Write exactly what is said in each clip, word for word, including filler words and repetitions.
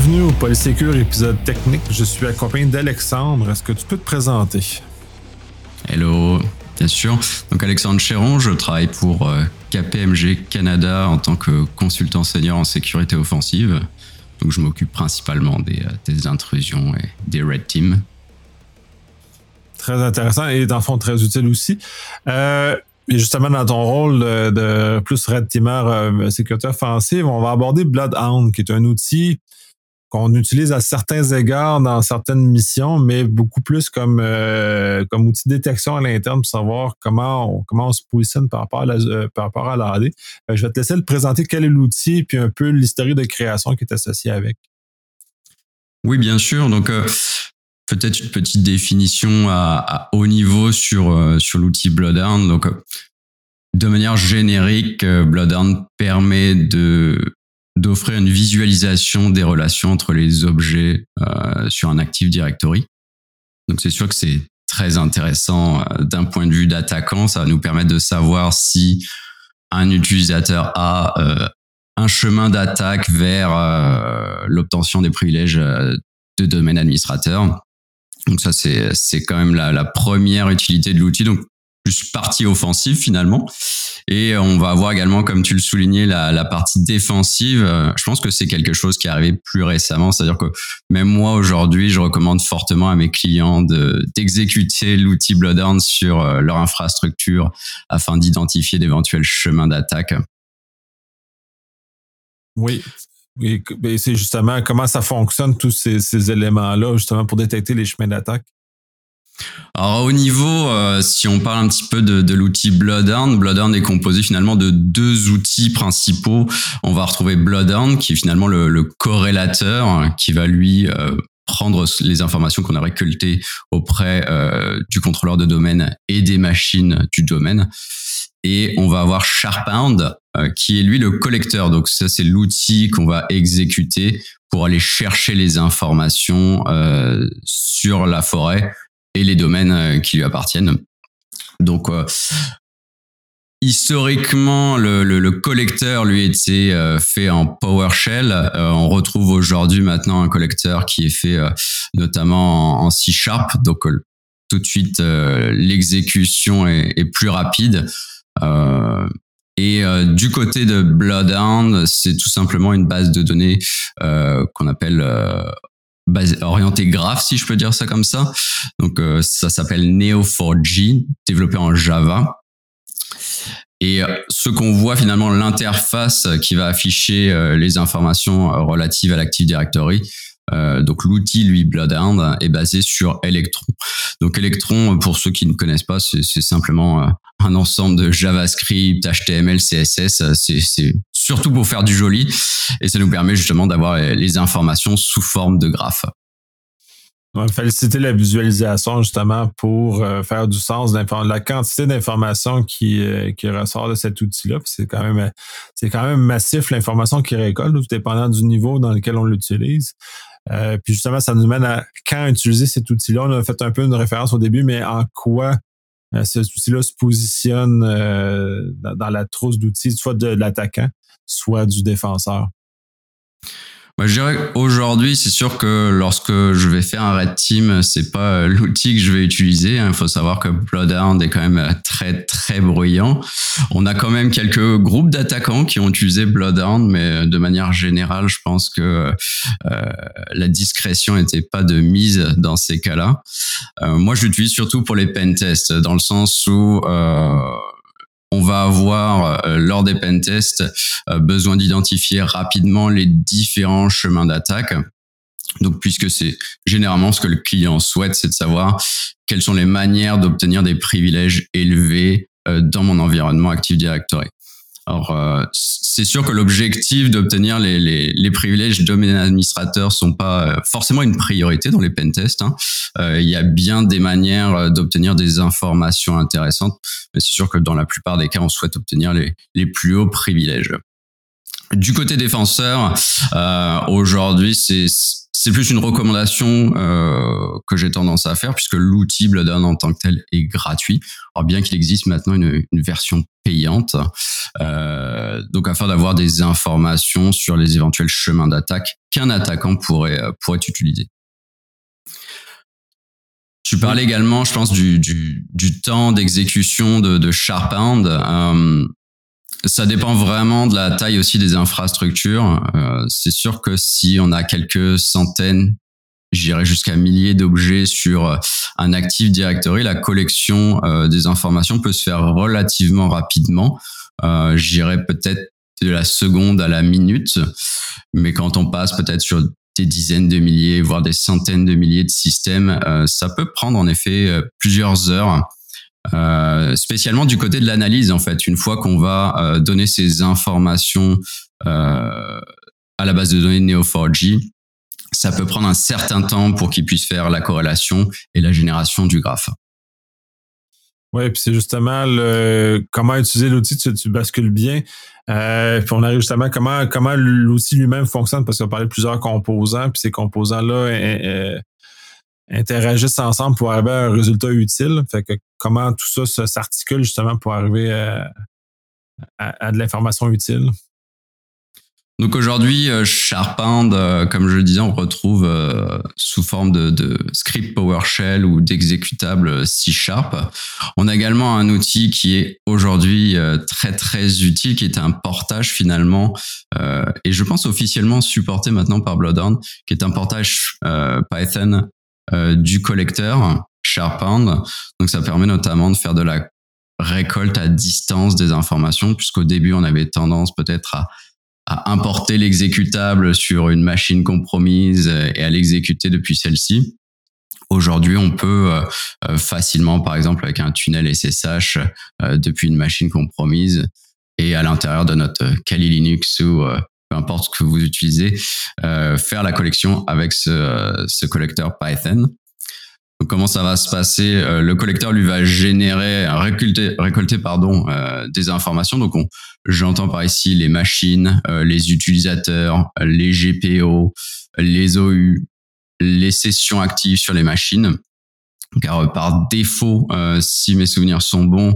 bienvenue au Polysécure épisode technique. Je suis accompagné d'Alexandre. Est-ce que tu peux te présenter? Hello, bien sûr. Donc Alexandre Chéron, je travaille pour K P M G Canada en tant que consultant senior en sécurité offensive. Donc je m'occupe principalement des, des intrusions et des Red Teams. Très intéressant et dans le fond très utile aussi. Euh, et justement dans ton rôle de, de plus Red Teamer euh, sécurité offensive, on va aborder Bloodhound, qui est un outil qu'on utilise à certains égards dans certaines missions, mais beaucoup plus comme euh, comme outil de détection à l'interne pour savoir comment on, comment on se positionne par rapport à la, euh, par rapport à l'A D. Euh, je vais te laisser le présenter, quel est l'outil, puis un peu l'historique de création qui est associé avec. Oui, bien sûr. Donc euh, peut-être une petite définition à, à haut niveau sur euh, sur l'outil Bloodhound. Donc euh, de manière générique, euh, Bloodhound permet de d'offrir une visualisation des relations entre les objets euh, sur un Active Directory. Donc c'est sûr que c'est très intéressant euh, d'un point de vue d'attaquant. Ça va nous permettre de savoir si un utilisateur a euh, un chemin d'attaque vers euh, l'obtention des privilèges euh, de domaine administrateur. Donc ça c'est c'est quand même la, la première utilité de l'outil. Donc plus partie offensive finalement. Et on va avoir également, comme tu le soulignais, la, la partie défensive. Je pense que c'est quelque chose qui est arrivé plus récemment. C'est-à-dire que même moi, aujourd'hui, je recommande fortement à mes clients de, d'exécuter l'outil Bloodhound sur leur infrastructure afin d'identifier d'éventuels chemins d'attaque. Oui. Et c'est justement comment ça fonctionne, tous ces, ces éléments-là, justement, pour détecter les chemins d'attaque. Alors au niveau, euh, si on parle un petit peu de, de l'outil Bloodhound, Bloodhound est composé finalement de deux outils principaux. On va retrouver Bloodhound qui est finalement le, le corrélateur qui va lui euh, prendre les informations qu'on a récoltées auprès euh, du contrôleur de domaine et des machines du domaine. Et on va avoir Sharphound euh, qui est lui le collecteur. Donc ça c'est l'outil qu'on va exécuter pour aller chercher les informations euh, sur la forêt et les domaines qui lui appartiennent. Donc, euh, historiquement, le, le, le collecteur, lui, était euh, fait en PowerShell. Euh, on retrouve aujourd'hui maintenant un collecteur qui est fait euh, notamment en, en C Sharp. Donc, euh, tout de suite, euh, l'exécution est, est plus rapide. Euh, et euh, du côté de Bloodhound, c'est tout simplement une base de données euh, qu'on appelle... Euh, Basé, orienté graph, si je peux dire ça comme ça. Donc, euh, ça s'appelle Neo quatre j, développé en Java. Et euh, ce qu'on voit finalement, l'interface qui va afficher euh, les informations euh, relatives à l'Active Directory. Euh, donc, l'outil, lui, Bloodhound, est basé sur Electron. Donc, Electron, pour ceux qui ne connaissent pas, c'est, c'est simplement euh, un ensemble de JavaScript, H T M L, C S S. C'est, c'est surtout pour faire du joli. Et ça nous permet justement d'avoir les informations sous forme de graphe. On va féliciter la visualisation justement pour euh, faire du sens de la quantité d'informations qui, euh, qui ressort de cet outil-là. Puis c'est quand même c'est quand même massif l'information qu'il récolte, tout dépendant du niveau dans lequel on l'utilise. Euh, puis justement, ça nous mène à quand utiliser cet outil-là. On a fait un peu une référence au début, mais en quoi euh, cet outil-là se positionne euh, dans, dans la trousse d'outils, soit de l'attaquant, soit du défenseur. Moi, je dirais qu'aujourd'hui, c'est sûr que lorsque je vais faire un Red Team, c'est pas l'outil que je vais utiliser. Il faut savoir que Bloodhound est quand même très, très bruyant. On a quand même quelques groupes d'attaquants qui ont utilisé Bloodhound, mais de manière générale, je pense que euh, la discrétion n'était pas de mise dans ces cas-là. Euh, moi, je l'utilise surtout pour les pentests, dans le sens où... Euh, on va avoir, euh, lors des pentests, euh, besoin d'identifier rapidement les différents chemins d'attaque. Donc, puisque c'est généralement ce que le client souhaite, c'est de savoir quelles sont les manières d'obtenir des privilèges élevés euh, dans mon environnement Active Directory. Alors, euh, c'est sûr que l'objectif d'obtenir les, les, les privilèges domaine administrateur sont pas forcément une priorité dans les pentests. Hein. Euh, il y a bien des manières d'obtenir des informations intéressantes, mais c'est sûr que dans la plupart des cas, on souhaite obtenir les, les plus hauts privilèges. Du côté défenseur, euh, aujourd'hui, c'est c'est plus une recommandation euh, que j'ai tendance à faire puisque l'outil Bloodhound en tant que tel est gratuit. Alors bien qu'il existe maintenant une, une version payante, euh, donc afin d'avoir des informations sur les éventuels chemins d'attaque qu'un attaquant pourrait pourrait utiliser. Tu parlais également, je pense, du du, du temps d'exécution de, de Sharphound. Euh, ça dépend vraiment de la taille aussi des infrastructures. Euh, c'est sûr que si on a quelques centaines, j'irais jusqu'à milliers d'objets sur un Active Directory, la collection euh, des informations peut se faire relativement rapidement. Euh, j'irais peut-être de la seconde à la minute, mais quand on passe peut-être sur des dizaines de milliers, voire des centaines de milliers de systèmes, euh, ça peut prendre en effet euh, plusieurs heures. Euh, spécialement du côté de l'analyse, en fait. Une fois qu'on va euh, donner ces informations euh, à la base de données de Neo quatre j, ça peut prendre un certain temps pour qu'il puisse faire la corrélation et la génération du graphe. Oui, puis c'est justement le, comment utiliser l'outil, tu, tu bascules bien. Euh, puis on arrive justement à comment, comment l'outil lui-même fonctionne, parce qu'on parlait de plusieurs composants, puis ces composants-là euh, interagissent ensemble pour arriver à un résultat utile. Fait que comment tout ça s'articule justement pour arriver à, à, à de l'information utile. Donc aujourd'hui, Sharphound, comme je le disais, on retrouve euh, sous forme de, de script PowerShell ou d'exécutable C Sharp. On a également un outil qui est aujourd'hui euh, très très utile, qui est un portage finalement, euh, et je pense officiellement supporté maintenant par Bloodhound, qui est un portage euh, Python euh, du collecteur Sharphound. Donc ça permet notamment de faire de la récolte à distance des informations, puisqu'au début on avait tendance peut-être à à importer l'exécutable sur une machine compromise et à l'exécuter depuis celle-ci. Aujourd'hui, on peut euh, facilement, par exemple, avec un tunnel S S H euh, depuis une machine compromise et à l'intérieur de notre Kali Linux ou euh, peu importe ce que vous utilisez, euh, faire la collection avec ce, ce collecteur Python. Donc, comment ça va se passer? Euh, le collecteur lui va générer, récolter, récolter pardon, euh, des informations. Donc, on, j'entends par ici les machines, euh, les utilisateurs, les G P O, les O U, les sessions actives sur les machines. Car euh, par défaut, euh, si mes souvenirs sont bons,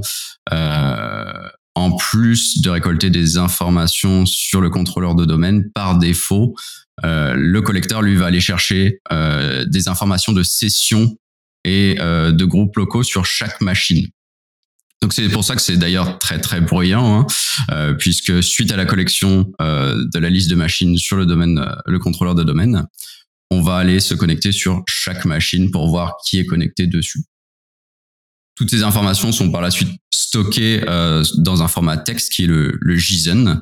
euh, en plus de récolter des informations sur le contrôleur de domaine, par défaut, euh, le collecteur lui va aller chercher euh, des informations de sessions et euh, de groupes locaux sur chaque machine. Donc c'est pour ça que c'est d'ailleurs très très bruyant, hein, euh, puisque suite à la collection euh, de la liste de machines sur le domaine, euh, le contrôleur de domaine, on va aller se connecter sur chaque machine pour voir qui est connecté dessus. Toutes ces informations sont par la suite stockées euh, dans un format texte qui est le, le JSON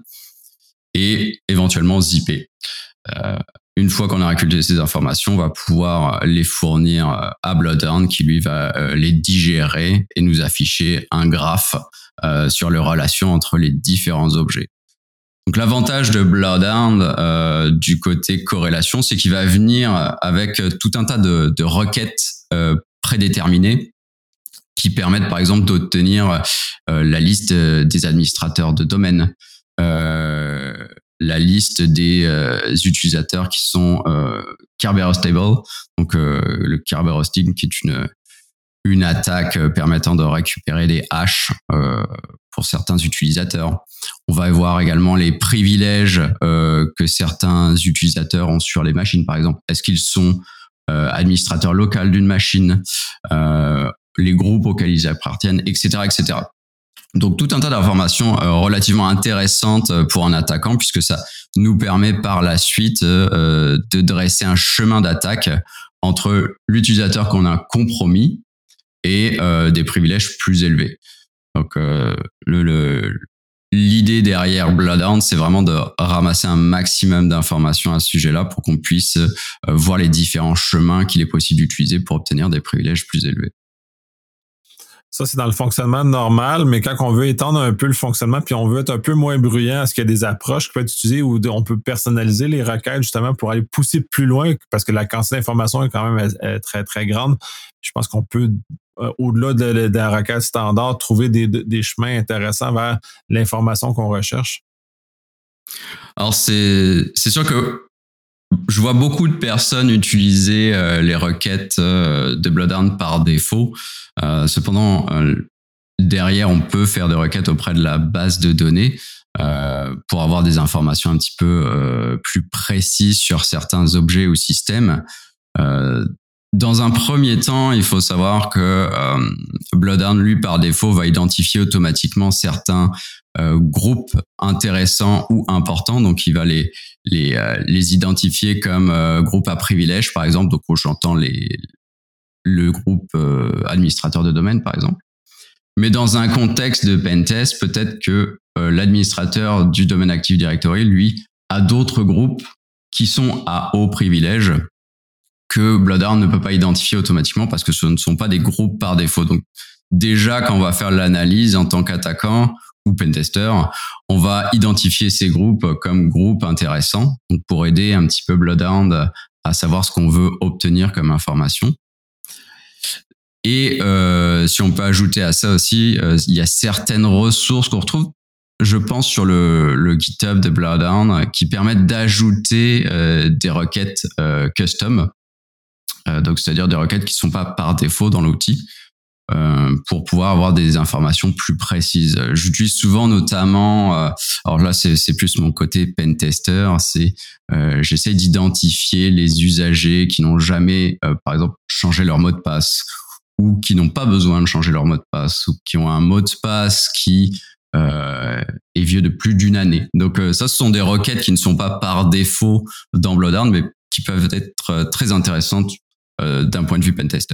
et éventuellement zippé. Euh, Une fois qu'on a récolté ces informations, on va pouvoir les fournir à Bloodhound qui lui va les digérer et nous afficher un graphe euh, sur les relations entre les différents objets. Donc l'avantage de Bloodhound euh, du côté corrélation, c'est qu'il va venir avec tout un tas de, de requêtes euh, prédéterminées qui permettent par exemple d'obtenir euh, la liste des administrateurs de domaine, euh, la liste des euh, utilisateurs qui sont euh, Kerberos Table, donc euh, le Kerberos Table qui est une une attaque permettant de récupérer des hashes euh, pour certains utilisateurs. On va voir également les privilèges euh, que certains utilisateurs ont sur les machines, par exemple. Est-ce qu'ils sont euh, administrateurs locaux d'une machine, euh, les groupes auxquels ils appartiennent, et cetera, et cetera. Donc tout un tas d'informations euh, relativement intéressantes pour un attaquant, puisque ça nous permet par la suite euh, de dresser un chemin d'attaque entre l'utilisateur qu'on a compromis et euh, des privilèges plus élevés. Donc euh, le, le, l'idée derrière Bloodhound, c'est vraiment de ramasser un maximum d'informations à ce sujet-là pour qu'on puisse euh, voir les différents chemins qu'il est possible d'utiliser pour obtenir des privilèges plus élevés. Ça, c'est dans le fonctionnement normal, mais quand on veut étendre un peu le fonctionnement puis on veut être un peu moins bruyant, est-ce qu'il y a des approches qui peuvent être utilisées où on peut personnaliser les requêtes justement pour aller pousser plus loin parce que la quantité d'informations est quand même très, très grande. Je pense qu'on peut, au-delà de, de la requête standard, trouver des, des chemins intéressants vers l'information qu'on recherche. Alors, c'est, c'est sûr que je vois beaucoup de personnes utiliser euh, les requêtes euh, de Bloodhound par défaut. Euh, cependant, euh, derrière, on peut faire des requêtes auprès de la base de données euh, pour avoir des informations un petit peu euh, plus précises sur certains objets ou systèmes. Euh, dans un premier temps, il faut savoir que euh, Bloodhound, lui, par défaut, va identifier automatiquement certains euh, groupes intéressants ou importants. Donc, il va les les euh, les identifier comme euh, groupes à privilèges, par exemple. Donc, j'entends les le groupe euh, administrateur de domaine, par exemple. Mais dans un contexte de pentest, peut-être que euh, l'administrateur du domaine Active Directory, lui, a d'autres groupes qui sont à haut privilège que Bloodhound ne peut pas identifier automatiquement parce que ce ne sont pas des groupes par défaut. Donc, déjà, quand on va faire l'analyse en tant qu'attaquant ou pentester, on va identifier ces groupes comme groupes intéressants, donc pour aider un petit peu Bloodhound à savoir ce qu'on veut obtenir comme information. Et euh, si on peut ajouter à ça aussi, euh, il y a certaines ressources qu'on retrouve, je pense, sur le, le GitHub de Bloodhound qui permettent d'ajouter euh, des requêtes euh, custom. Euh, donc, c'est-à-dire des requêtes qui ne sont pas par défaut dans l'outil euh, pour pouvoir avoir des informations plus précises. J'utilise souvent notamment, euh, alors là, c'est, c'est plus mon côté pentester, c'est euh, j'essaie d'identifier les usagers qui n'ont jamais, euh, par exemple, changé leur mot de passe ou qui n'ont pas besoin de changer leur mot de passe ou qui ont un mot de passe qui euh, est vieux de plus d'une année. Donc, euh, ça, ce sont des requêtes qui ne sont pas par défaut dans Bloodhound, mais qui peuvent être très intéressantes Euh, d'un point de vue pentester.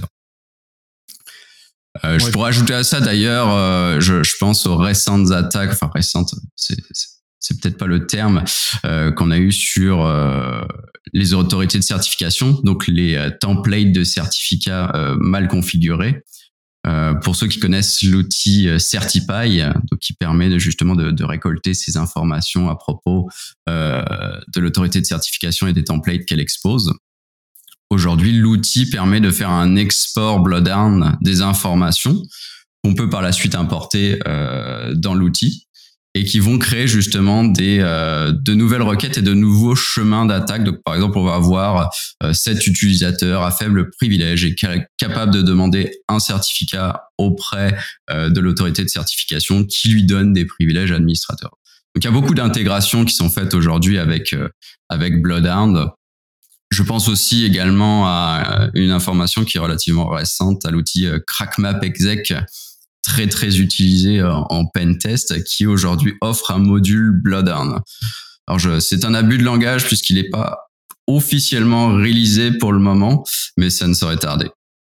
Euh, ouais. Je pourrais ajouter à ça d'ailleurs, euh, je, je pense aux récentes attaques, enfin récentes, c'est, c'est, c'est peut-être pas le terme, euh, qu'on a eu sur euh, les autorités de certification, donc les euh, templates de certificats euh, mal configurés. Euh, pour ceux qui connaissent l'outil euh, Certify, donc qui permet de, justement de, de récolter ces informations à propos euh, de l'autorité de certification et des templates qu'elle expose. Aujourd'hui, l'outil permet de faire un export Bloodhound des informations qu'on peut par la suite importer euh, dans l'outil et qui vont créer justement des euh, de nouvelles requêtes et de nouveaux chemins d'attaque. Donc, par exemple, on va avoir euh, cet utilisateur à faible privilège et ca- capable de demander un certificat auprès euh, de l'autorité de certification qui lui donne des privilèges administrateurs. Donc, il y a beaucoup d'intégrations qui sont faites aujourd'hui avec euh, avec Bloodhound. Je pense aussi également à une information qui est relativement récente, à l'outil CrackMapExec, très très utilisé en pentest, qui aujourd'hui offre un module Bloodhound. Alors je, c'est un abus de langage puisqu'il n'est pas officiellement réalisé pour le moment, mais ça ne saurait tarder.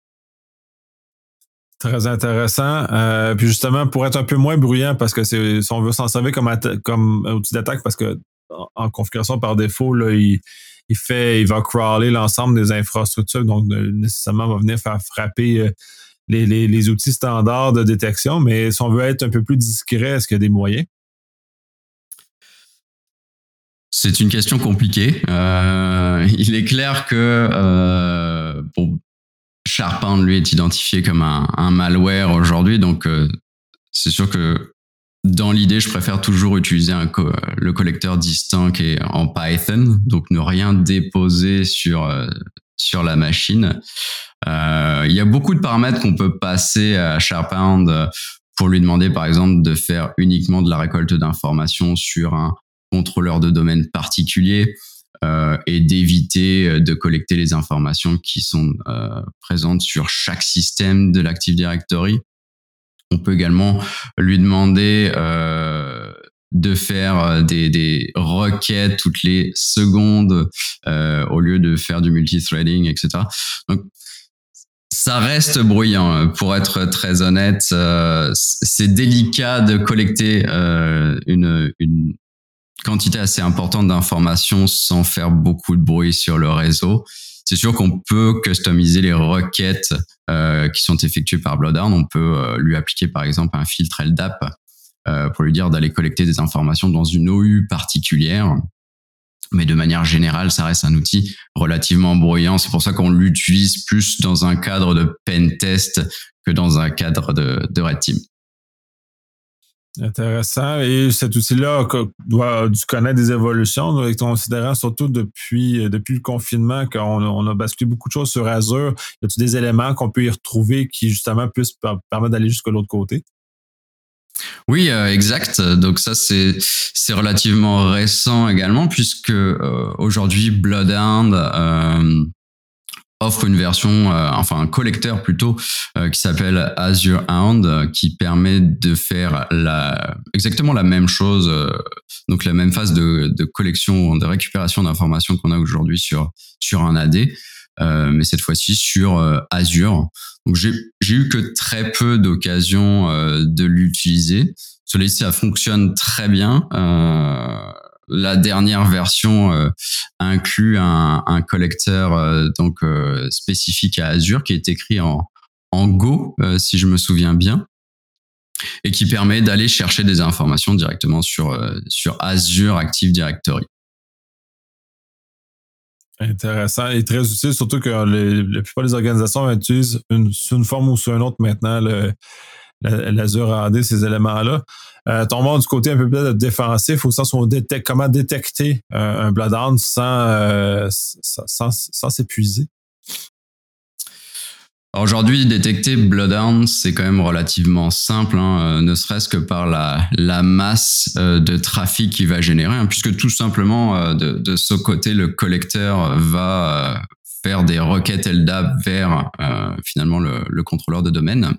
Très intéressant. Euh, puis justement, pour être un peu moins bruyant, parce que c'est, si on veut s'en servir comme, atta- comme outil d'attaque, parce que en, en configuration par défaut, là, il Il fait, il va crawler l'ensemble des infrastructures, donc nécessairement va venir faire frapper les, les, les outils standards de détection. Mais si on veut être un peu plus discret, est-ce qu'il y a des moyens? C'est une question compliquée. Euh, il est clair que euh, bon, Sharphound, lui, est identifié comme un, un malware aujourd'hui, donc euh, c'est sûr que dans l'idée, je préfère toujours utiliser un co- le collecteur distinct qui est en Python, donc ne rien déposer sur euh, sur la machine. Euh, il y a beaucoup de paramètres qu'on peut passer à Sharphound pour lui demander, par exemple, de faire uniquement de la récolte d'informations sur un contrôleur de domaine particulier euh, et d'éviter de collecter les informations qui sont euh, présentes sur chaque système de l'Active Directory. On peut également lui demander euh, de faire des, des requêtes toutes les secondes euh, au lieu de faire du multithreading, et cetera. Donc, ça reste bruyant. Pour être très honnête, euh, c'est délicat de collecter euh, une, une quantité assez importante d'informations sans faire beaucoup de bruit sur le réseau. C'est sûr qu'on peut customiser les requêtes euh, qui sont effectuées par Bloodhound. On peut euh, lui appliquer par exemple un filtre L D A P euh, pour lui dire d'aller collecter des informations dans une O U particulière. Mais de manière générale, ça reste un outil relativement bruyant. C'est pour ça qu'on l'utilise plus dans un cadre de pen test que dans un cadre de, de Red Team. Intéressant. Et cet outil-là doit dû connaître des évolutions, considérant surtout depuis, depuis le confinement qu'on a, on a basculé beaucoup de choses sur Azure. Y a-t-il des éléments qu'on peut y retrouver qui, justement, puissent permettre d'aller jusqu'à l'autre côté? Oui, euh, exact. Donc ça, c'est c'est relativement récent également, puisque euh, aujourd'hui, Bloodhound euh, offre une version, euh, enfin un collecteur plutôt, euh, qui s'appelle Azure Hound, euh, qui permet de faire la, exactement la même chose, euh, donc la même phase de, de collection, de récupération d'informations qu'on a aujourd'hui sur sur un A D, euh, mais cette fois-ci sur euh, Azure. Donc j'ai j'ai eu que très peu d'occasions euh, de l'utiliser. Cela dit, ça fonctionne très bien. Euh, la dernière version euh, inclut un, un collecteur euh, donc euh, spécifique à Azure qui est écrit en, en Go, euh, si je me souviens bien, et qui permet d'aller chercher des informations directement sur euh, sur Azure Active Directory. Intéressant et très utile, surtout que les, la plupart des organisations utilisent une, sous une forme ou sous une autre maintenant le, la, l'Azure A D, ces éléments-là. Euh, tombons du côté un peu plus défensif, au sens où on détecte comment détecter euh, un Bloodhound sans, euh, sans, sans, sans s'épuiser. Alors aujourd'hui, détecter Bloodhound, c'est quand même relativement simple, hein, ne serait-ce que par la, la masse euh, de trafic qu'il va générer, hein, puisque tout simplement, euh, de, de ce côté, le collecteur va euh, faire des requêtes L D A P vers euh, finalement le, le contrôleur de domaine.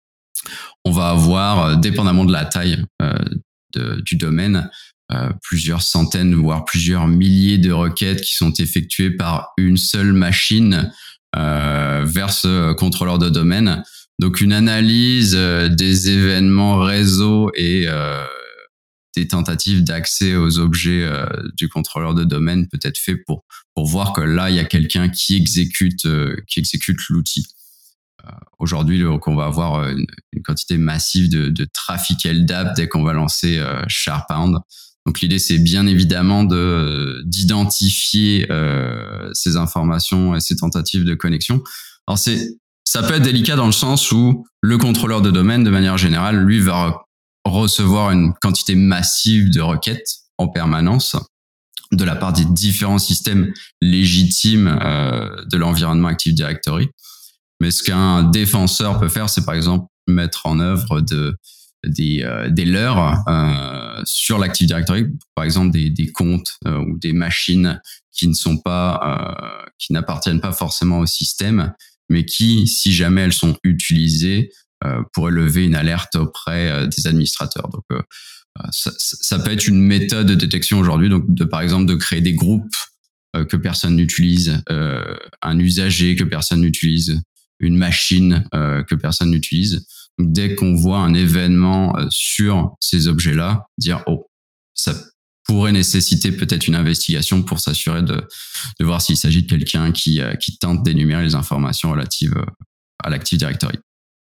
On va avoir, euh, dépendamment de la taille euh, de, du domaine, euh, plusieurs centaines, voire plusieurs milliers de requêtes qui sont effectuées par une seule machine Euh, vers ce contrôleur de domaine. Donc une analyse euh, des événements réseau et euh, des tentatives d'accès aux objets euh, du contrôleur de domaine peut être fait pour pour voir que là il y a quelqu'un qui exécute euh, qui exécute l'outil. Euh, aujourd'hui, donc, on va avoir une, une quantité massive de, de trafic L D A P dès qu'on va lancer euh, Sharphound. Donc l'idée, c'est bien évidemment de d'identifier euh, ces informations et ces tentatives de connexion. Alors c'est ça peut être délicat dans le sens où le contrôleur de domaine, de manière générale, lui va recevoir une quantité massive de requêtes en permanence de la part des différents systèmes légitimes euh, de l'environnement Active Directory. Mais ce qu'un défenseur peut faire, c'est par exemple mettre en œuvre de des euh, des leurres euh, sur l'Active Directory, par exemple des des comptes euh, ou des machines qui ne sont pas euh, qui n'appartiennent pas forcément au système, mais qui, si jamais elles sont utilisées, euh, pourraient lever une alerte auprès euh, des administrateurs. Donc euh, ça, ça peut être une méthode de détection aujourd'hui, donc de par exemple de créer des groupes euh, que personne n'utilise, euh, un usager que personne n'utilise, une machine euh, que personne n'utilise. Donc, dès qu'on voit un événement euh, sur ces objets-là, dire oh, ça pourrait nécessiter peut-être une investigation pour s'assurer de, de voir s'il s'agit de quelqu'un qui, euh, qui tente d'énumérer les informations relatives euh, à l'Active Directory.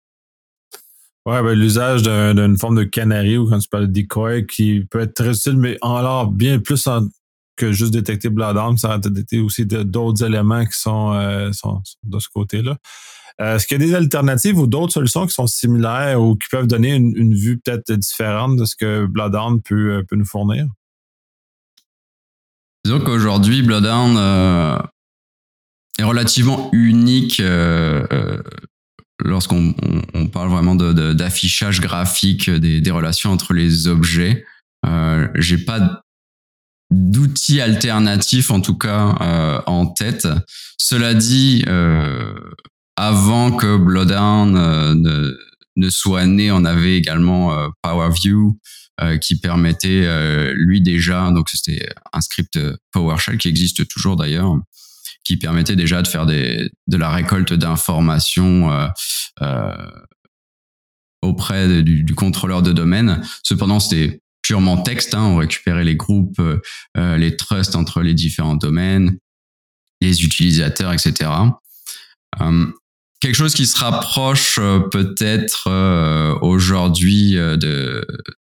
Ouais, ben, l'usage d'un, d'une forme de canary ou quand tu parles de decoy qui peut être très utile, mais en alors bien plus en, que juste détecter Bloodhound, ça va détecter aussi de, d'autres éléments qui sont, euh, sont de ce côté-là. Euh, est-ce qu'il y a des alternatives ou d'autres solutions qui sont similaires ou qui peuvent donner une, une vue peut-être différente de ce que Bloodhound peut, peut nous fournir? Disons qu'aujourd'hui, Bloodhound euh, est relativement unique euh, euh, lorsqu'on on, on parle vraiment de, de, d'affichage graphique des, des relations entre les objets. Euh, j'ai pas d'outils alternatifs, en tout cas, euh, en tête. Cela dit, euh, avant que Bloodhound euh, ne, ne soit né, on avait également euh, PowerView euh, qui permettait, euh, lui déjà, donc c'était un script PowerShell qui existe toujours d'ailleurs, qui permettait déjà de faire des, de la récolte d'informations euh, euh, auprès de, du, du contrôleur de domaine. Cependant, c'était purement texte, hein, on récupérait les groupes, euh, les trusts entre les différents domaines, les utilisateurs, et cetera. Euh, quelque chose qui se rapproche euh, peut-être euh, aujourd'hui euh, de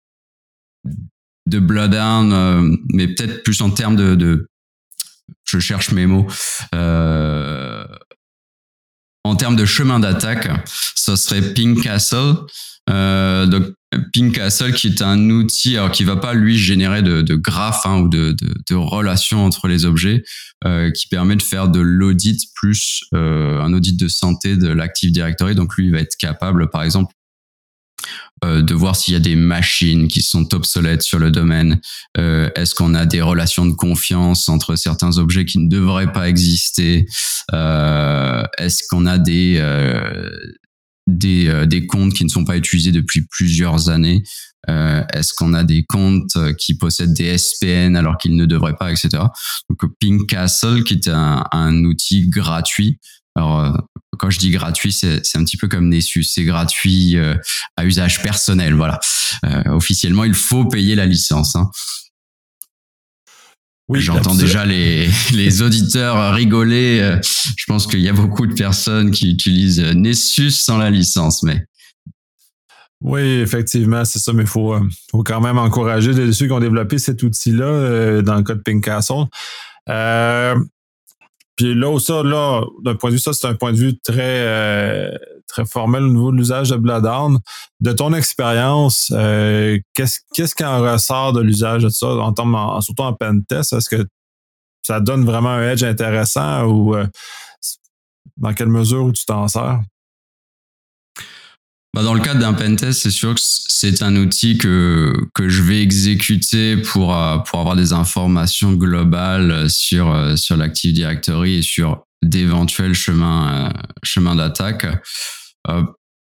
de Bloodhound, euh, mais peut-être plus en termes de, de je cherche mes mots. Euh, en termes de chemin d'attaque, ça serait Ping Castle. Euh, donc Ping Castle qui est un outil alors qui va pas lui générer de, de graphes hein, ou de, de, de relations entre les objets, euh, qui permet de faire de l'audit plus euh, un audit de santé de l'Active Directory. Donc lui il va être capable par exemple euh, de voir s'il y a des machines qui sont obsolètes sur le domaine. Euh, est-ce qu'on a des relations de confiance entre certains objets qui ne devraient pas exister? euh, Est-ce qu'on a des euh, des, euh, des comptes qui ne sont pas utilisés depuis plusieurs années? Euh, est-ce qu'on a des comptes qui possèdent des S P N alors qu'ils ne devraient pas, et cetera. Donc Pink Castle, qui est un, un outil gratuit. Alors, euh, quand je dis gratuit, c'est, c'est un petit peu comme Nessus, c'est gratuit euh, à usage personnel. Voilà. Euh, officiellement, il faut payer la licence. Hein. Oui, j'entends absolument. Déjà les, les auditeurs rigoler. Je pense qu'il y a beaucoup de personnes qui utilisent Nessus sans la licence, mais. Oui, effectivement, c'est ça, mais il faut, euh, faut quand même encourager les, ceux qui ont développé cet outil-là, euh, dans le cas de Pink Castle. Euh, puis là, ça, là, d'un point de vue, ça, c'est un point de vue très, euh, très formel au niveau de l'usage de Bloodhound. De ton expérience, euh, qu'est-ce, qu'est-ce qui en ressort de l'usage de ça, en termes, en, surtout en pentest? Est-ce que ça donne vraiment un edge intéressant ou euh, dans quelle mesure où tu t'en sers? Bah dans le cadre d'un pentest, c'est sûr que c'est un outil que que je vais exécuter pour pour avoir des informations globales sur sur l'Active Directory et sur d'éventuels chemins chemins d'attaque. Euh,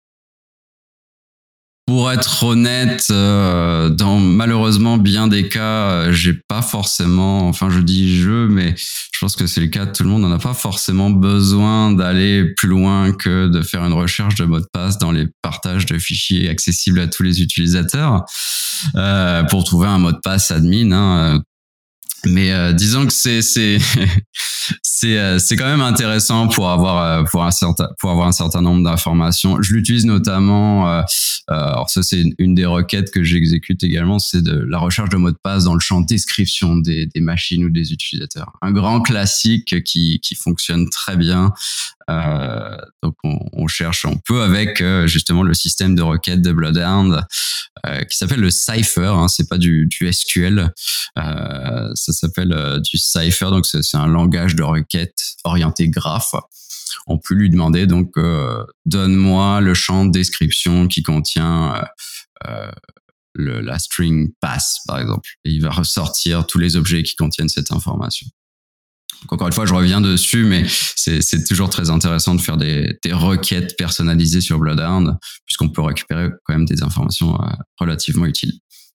Pour être honnête, euh, dans malheureusement bien des cas, j'ai pas forcément, enfin je dis je, mais je pense que c'est le cas de tout le monde, on n'a pas forcément besoin d'aller plus loin que de faire une recherche de mot de passe dans les partages de fichiers accessibles à tous les utilisateurs euh, pour trouver un mot de passe admin. Hein. Mais euh, disons que c'est c'est c'est euh, c'est quand même intéressant pour avoir euh, pour un certain pour avoir un certain nombre d'informations. Je l'utilise notamment. Euh, euh, alors ça c'est une des requêtes que j'exécute également, c'est de la recherche de mots de passe dans le champ description des des machines ou des utilisateurs. Un grand classique qui qui fonctionne très bien. Euh, donc on, on cherche, on peut avec euh, justement le système de requête de Bloodhound euh, qui s'appelle le Cypher. Hein, c'est pas du, du S Q L, euh, ça s'appelle euh, du Cypher. Donc c'est, c'est un langage de requête orienté graphe. On peut lui demander donc euh, donne-moi le champ de description qui contient euh, euh, le, la string pass par exemple, et il va ressortir tous les objets qui contiennent cette information. Donc encore une fois, je reviens dessus, mais c'est, c'est toujours très intéressant de faire des, des requêtes personnalisées sur Bloodhound, puisqu'on peut récupérer quand même des informations euh, relativement utiles.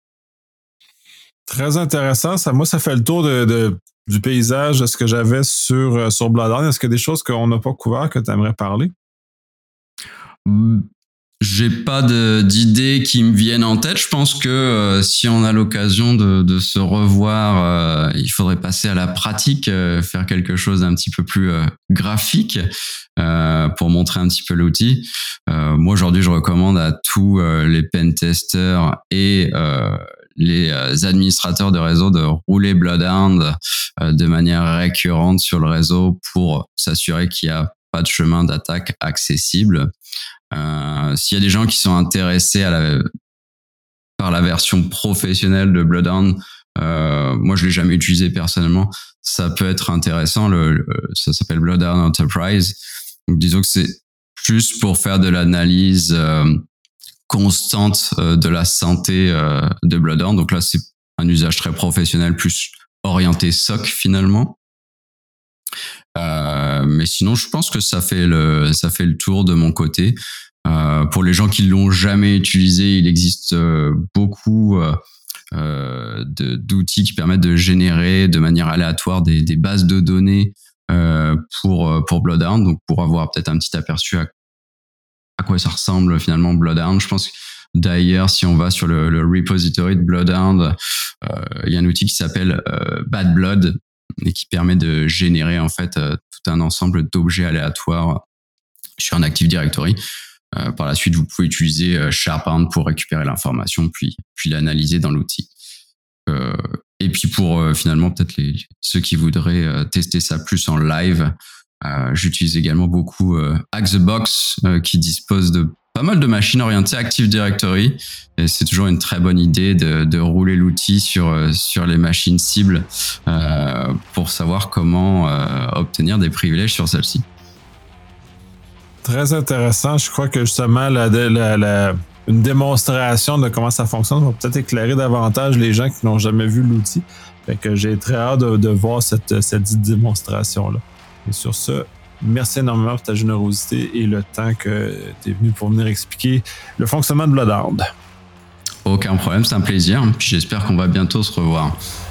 Très intéressant. Ça, moi, ça fait le tour de, de, du paysage de ce que j'avais sur, sur Bloodhound. Est-ce qu'il y a des choses qu'on n'a pas couvert que tu aimerais parler? J'ai pas de, d'idées qui me viennent en tête. Je pense que euh, si on a l'occasion de, de se revoir, euh, il faudrait passer à la pratique, euh, faire quelque chose d'un petit peu plus euh, graphique euh, pour montrer un petit peu l'outil. Euh, moi, aujourd'hui, je recommande à tous euh, les pentesters et euh, les administrateurs de réseau de rouler Bloodhound euh, de manière récurrente sur le réseau pour s'assurer qu'il n'y a pas de chemin d'attaque accessible. Euh, s'il y a des gens qui sont intéressés à la, par la version professionnelle de Bloodhound, euh, moi je l'ai jamais utilisé personnellement, ça peut être intéressant. Le, le, ça s'appelle Bloodhound Enterprise. Donc disons que c'est plus pour faire de l'analyse euh, constante euh, de la santé euh, de Bloodhound. Donc là c'est un usage très professionnel, plus orienté S O C finalement. Euh, mais sinon, je pense que ça fait le ça fait le tour de mon côté. Euh, pour les gens qui l'ont jamais utilisé, il existe euh, beaucoup euh, euh, de, d'outils qui permettent de générer de manière aléatoire des, des bases de données euh, pour pour Bloodhound. Donc pour avoir peut-être un petit aperçu à, à quoi ça ressemble finalement Bloodhound. Je pense que d'ailleurs, si on va sur le, le repository de Bloodhound, euh, il y a un outil qui s'appelle euh, Bad Blood, et qui permet de générer en fait euh, tout un ensemble d'objets aléatoires sur un Active Directory. Euh, par la suite, vous pouvez utiliser euh, Sharphound pour récupérer l'information, puis puis l'analyser dans l'outil. Euh, et puis pour euh, finalement peut-être les ceux qui voudraient euh, tester ça plus en live, euh, j'utilise également beaucoup euh, Hack the Box euh, qui dispose de pas mal de machines orientées Active Directory, et c'est toujours une très bonne idée de, de rouler l'outil sur sur les machines cibles euh, pour savoir comment euh, obtenir des privilèges sur celle-ci. Très intéressant. Je crois que justement la, la, la, une démonstration de comment ça fonctionne. Ça va peut-être éclairer davantage les gens qui n'ont jamais vu l'outil. Fait que j'ai très hâte de, de voir cette, cette démonstration-là. Et sur ce, merci énormément pour ta générosité et le temps que tu es venu pour venir expliquer le fonctionnement de Bloodhound. Aucun problème, c'est un plaisir. Puis j'espère qu'on va bientôt se revoir.